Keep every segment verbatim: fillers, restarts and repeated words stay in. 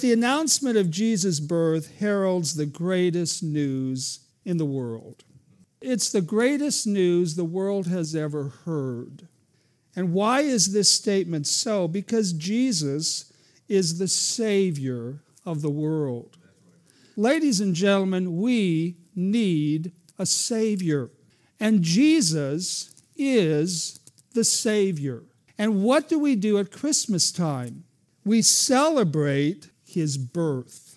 the announcement of Jesus' birth heralds the greatest news in the world. It's the greatest news the world has ever heard. And why is this statement so? Because Jesus is the Savior of the world. Ladies and gentlemen, we need a Savior. And Jesus is the Savior. And what do we do at Christmas time? We celebrate his birth.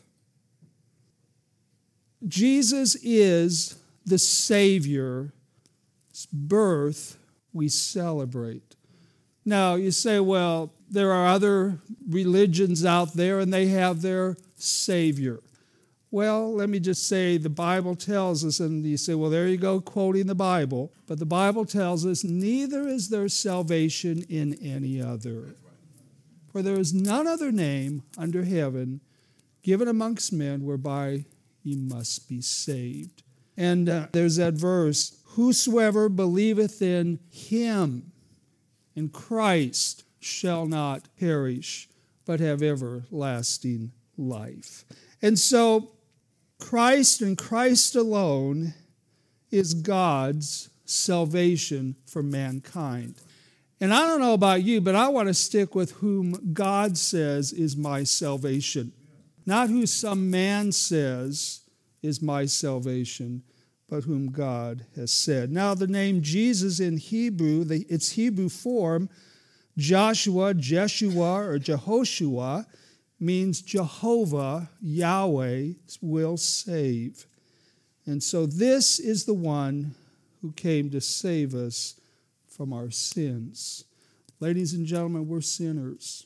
Jesus is the Savior's birth we celebrate. Now, you say, well, there are other religions out there and they have their Savior. Well, let me just say the Bible tells us, and you say, well, there you go, quoting the Bible. But the Bible tells us, neither is there salvation in any other. For there is none other name under heaven given amongst men whereby ye must be saved. And uh, there's that verse, whosoever believeth in him, in Christ, shall not perish, but have everlasting life. And so Christ and Christ alone is God's salvation for mankind. And I don't know about you, but I want to stick with whom God says is my salvation. Not who some man says is my salvation, but whom God has said. Now the name Jesus in Hebrew, the, its Hebrew form, Joshua, Jeshua, or Jehoshua, means Jehovah, Yahweh, will save. And so this is the one who came to save us from our sins. Ladies and gentlemen, we're sinners.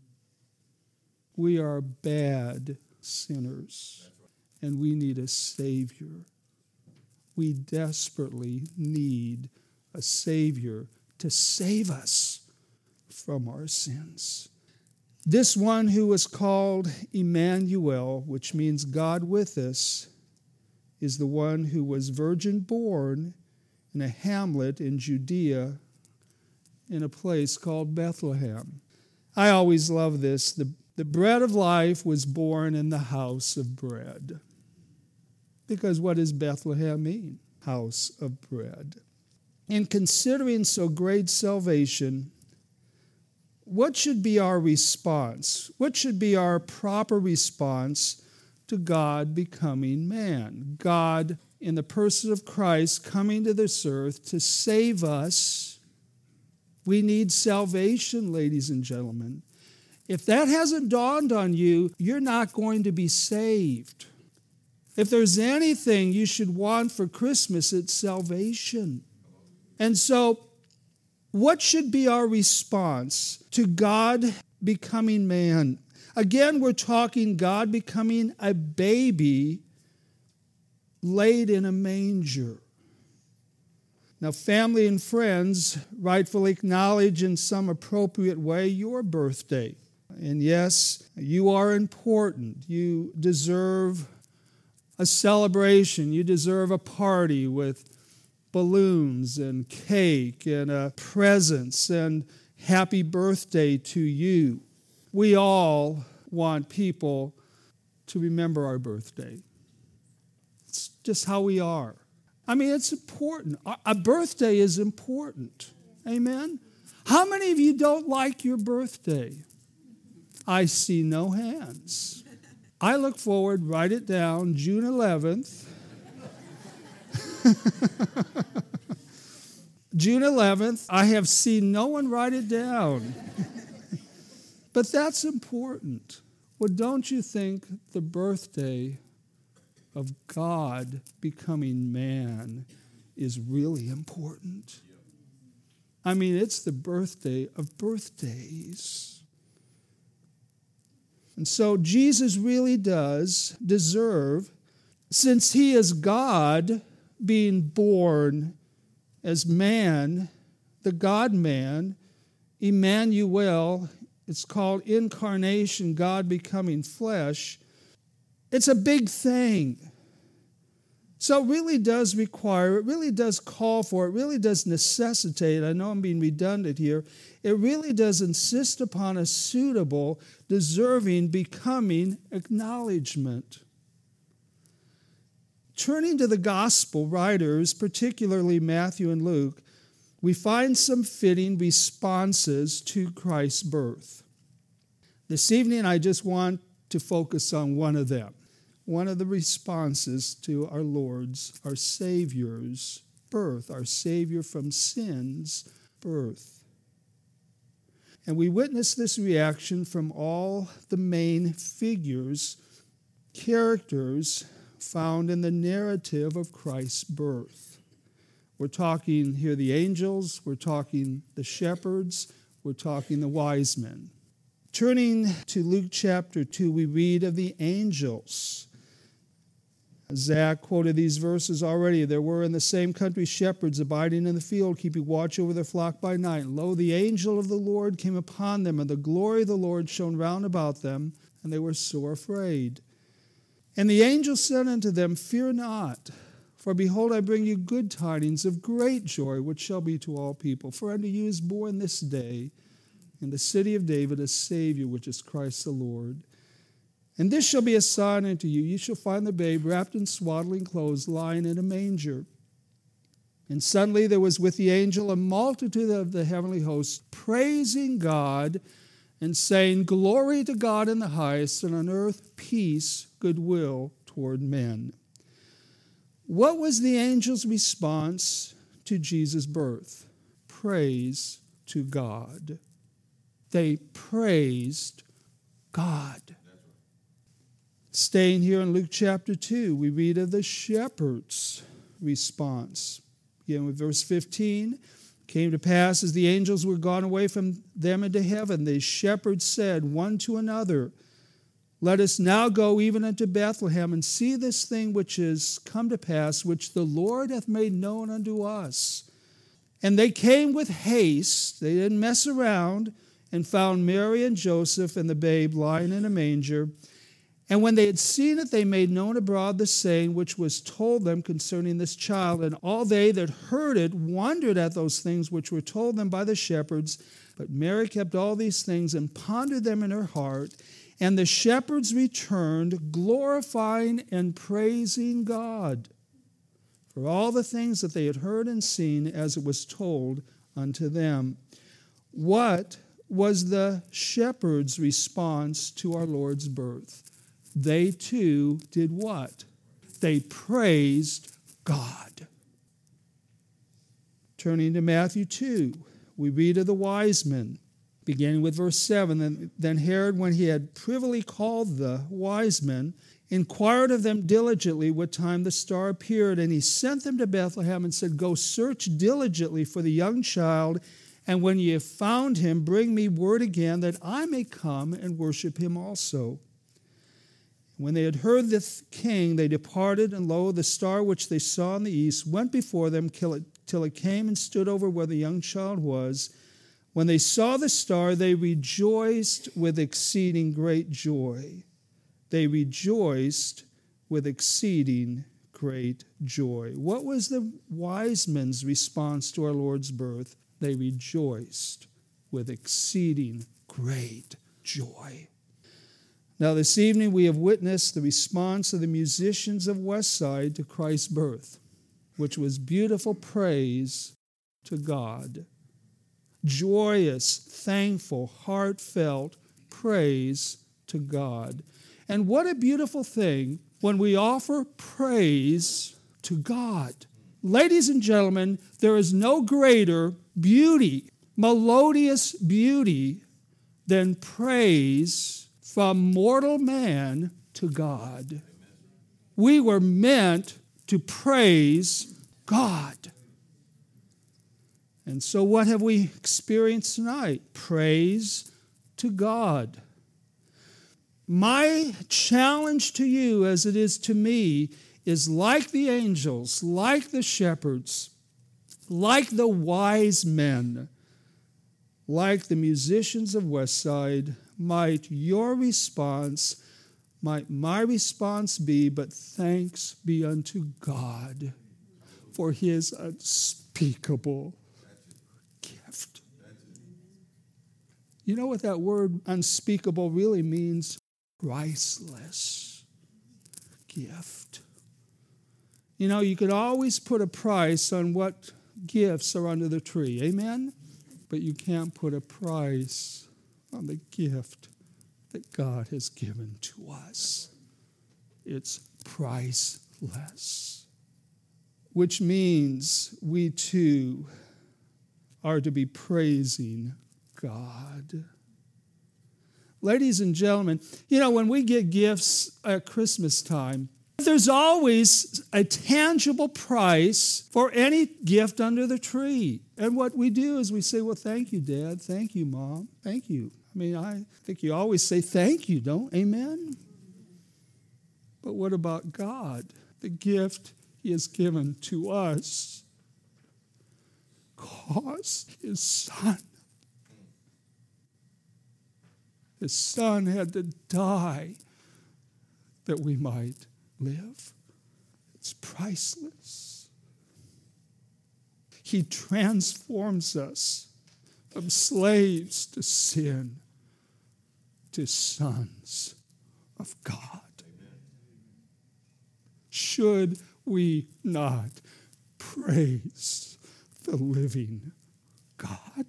We are bad sinners, and we need a Savior. We desperately need a Savior to save us from our sins. This one who was called Emmanuel, which means God with us, is the one who was virgin born in a hamlet in Judea in a place called Bethlehem. I always love this. The, the bread of life was born in the house of bread. Because what does Bethlehem mean? House of bread. In considering so great salvation, what should be our response? What should be our proper response to God becoming man? God, in the person of Christ, coming to this earth to save us. We need salvation, ladies and gentlemen. If that hasn't dawned on you, you're not going to be saved. If there's anything you should want for Christmas, it's salvation. And so, what should be our response to God becoming man? Again, we're talking God becoming a baby laid in a manger. Now, family and friends rightfully acknowledge in some appropriate way your birthday. And yes, you are important. You deserve a celebration. You deserve a party with balloons and cake and uh, presents and happy birthday to you. We all want people to remember our birthday. It's just how we are. I mean, it's important. A birthday is important. Amen? How many of you don't like your birthday? I see no hands. I look forward, write it down, June eleventh. June eleventh, I have seen no one write it down. But that's important. Well, don't you think the birthday of God becoming man is really important? I mean, it's the birthday of birthdays. And so Jesus really does deserve, since he is God being born as man, the God-man, Emmanuel, it's called incarnation, God becoming flesh. It's a big thing. So it really does require, it really does call for, it really does necessitate, I know I'm being redundant here, it really does insist upon a suitable, deserving, becoming acknowledgement. Turning to the gospel writers, particularly Matthew and Luke, we find some fitting responses to Christ's birth. This evening, I just want to focus on one of them. One of the responses to our Lord's, our Savior's birth, our Savior from sin's birth. And we witness this reaction from all the main figures, characters found in the narrative of Christ's birth. We're talking here the angels, we're talking the shepherds, we're talking the wise men. Turning to Luke chapter two, we read of the angels. Zach quoted these verses already. There were in the same country shepherds abiding in the field, keeping watch over their flock by night. And lo, the angel of the Lord came upon them, and the glory of the Lord shone round about them, and they were sore afraid. And the angel said unto them, Fear not, for behold, I bring you good tidings of great joy, which shall be to all people. For unto you is born this day in the city of David a Savior, which is Christ the Lord. And this shall be a sign unto you. You shall find the babe wrapped in swaddling clothes, lying in a manger. And suddenly there was with the angel a multitude of the heavenly hosts, praising God and saying, Glory to God in the highest, and on earth peace, goodwill toward men. What was the angel's response to Jesus' birth? Praise to God. They praised God. Staying here in Luke chapter two, we read of the shepherds' response. Again with verse fifteen, came to pass as the angels were gone away from them into heaven, the shepherds said one to another, Let us now go even unto Bethlehem, and see this thing which is come to pass, which the Lord hath made known unto us. And they came with haste, they didn't mess around, and found Mary and Joseph and the babe lying in a manger. And when they had seen it, they made known abroad the saying which was told them concerning this child. And all they that heard it wondered at those things which were told them by the shepherds. But Mary kept all these things and pondered them in her heart. And the shepherds returned, glorifying and praising God for all the things that they had heard and seen as it was told unto them. What was the shepherds' response to our Lord's birth? They too did what? They praised God. Turning to Matthew two, we read of the wise men, beginning with verse seven. Then Herod, when he had privily called the wise men, inquired of them diligently what time the star appeared. And he sent them to Bethlehem and said, Go search diligently for the young child, and when ye have found him, bring me word again, that I may come and worship him also. When they had heard the king, they departed, and lo, the star which they saw in the east went before them till it, till it came and stood over where the young child was. When they saw the star, they rejoiced with exceeding great joy. They rejoiced with exceeding great joy. What was the wise men's response to our Lord's birth? They rejoiced with exceeding great joy. Now, this evening we have witnessed the response of the musicians of Westside to Christ's birth, which was beautiful praise to God. Joyous, thankful, heartfelt praise to God. And what a beautiful thing when we offer praise to God. Ladies and gentlemen, there is no greater beauty, melodious beauty, than praise from mortal man to God. We were meant to praise God. And so what have we experienced tonight? Praise to God. My challenge to you, as it is to me, is like the angels, like the shepherds, like the wise men, like the musicians of Westside, might your response might my response be, but thanks be unto God for his unspeakable gift. You know what that word unspeakable really means? Priceless gift. You know, you could always put a price on what gifts are under the tree. Amen? But you can't put a price on the gift that God has given to us. It's priceless. Which means we too are to be praising God. Ladies and gentlemen, you know, when we get gifts at Christmas time, there's always a tangible price for any gift under the tree. And what we do is we say, well, thank you, Dad. Thank you, Mom. Thank you. I mean, I think you always say thank you, don't? Amen? But what about God? The gift he has given to us cost his Son. His Son had to die that we might live. It's priceless. He transforms us from slaves to sin to sons of God. Amen. Should we not praise the living God?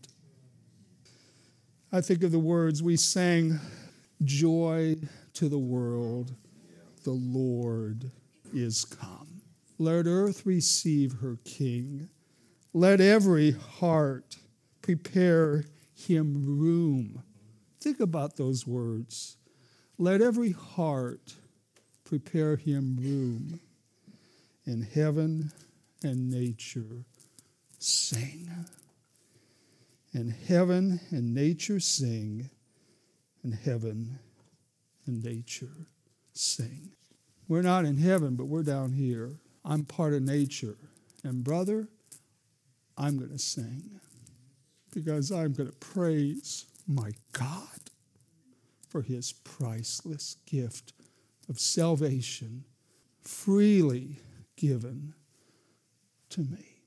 I think of the words we sang, joy to the world, the Lord is come. Let earth receive her King. Let every heart prepare him room. Think about those words. Let every heart prepare him room. And heaven and nature sing. And heaven and nature sing. And heaven and nature sing. We're not in heaven, but we're down here. I'm part of nature. And brother, I'm going to sing because I'm going to praise my God for his priceless gift of salvation freely given to me.